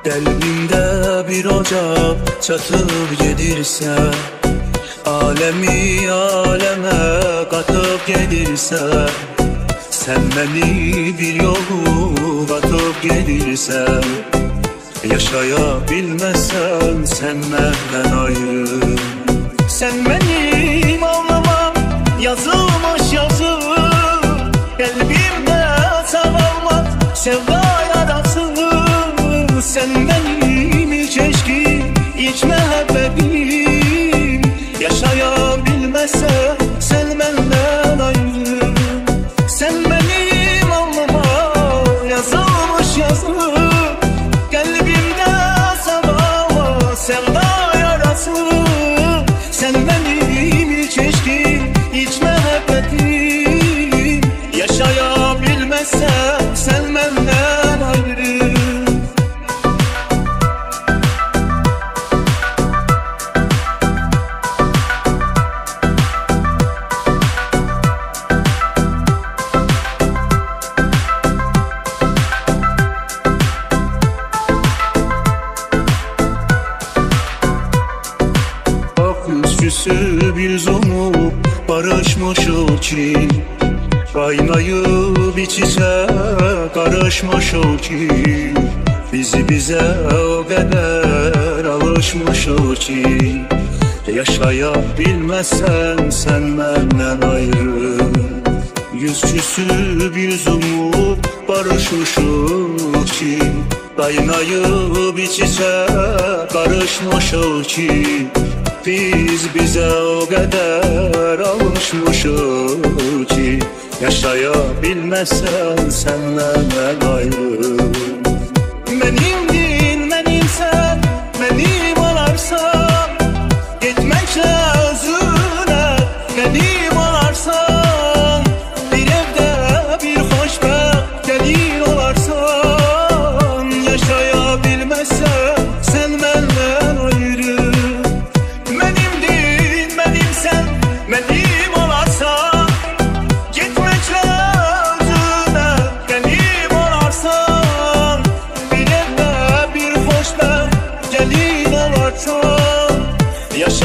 Qəlbimdə bir ocaq çatıb gedirsə, aləmi aləmə qatıb gedirsə, sən məni bir yolu qatıb gedirsən, yaşaya bilməsən sən məndən ayrı. Sən mənim alnıma yazılmış yazı, qəlbimdə sağalmaz sevda yarası. Sen benim hiç eşkim, hiç məhəbbətim, yaşayabilməsən sen məndən ayrı. Sen benim alnıma yazılmış yazı, qəlbimdə sağalmaz sevda yarası. Sen benim hiç eşkim, hiç məhəbbətim, yaşayabilməsən sen məndən ayrı. Küsüp yüz umup barışmışıq ki, qaynayıb iç-içə qarışmışıq ki, bizi bizə o qədər alışmışıq ki, yaşaya bilməsən sən məndən ayrı. Yüz küsüp yüz umup barışmışıq ki, qaynayıb iç-içə qarışmışıq ki, biz bizə o qədər alışmışıq ki, yaşaya bilməsən sən məndən ayrı. Mənimdin, mənimsən, mənim olarsan, getməklə özünə mənim olarsan, bir evdə bir xoşbəxt gəlin olarsan, yaşaya bilməsən sən məndən ayrı. Mənim olarsan, getməklə özünə qənim olarsan, bir evdə bir xoşbəxt gəlin olarsan, yaşa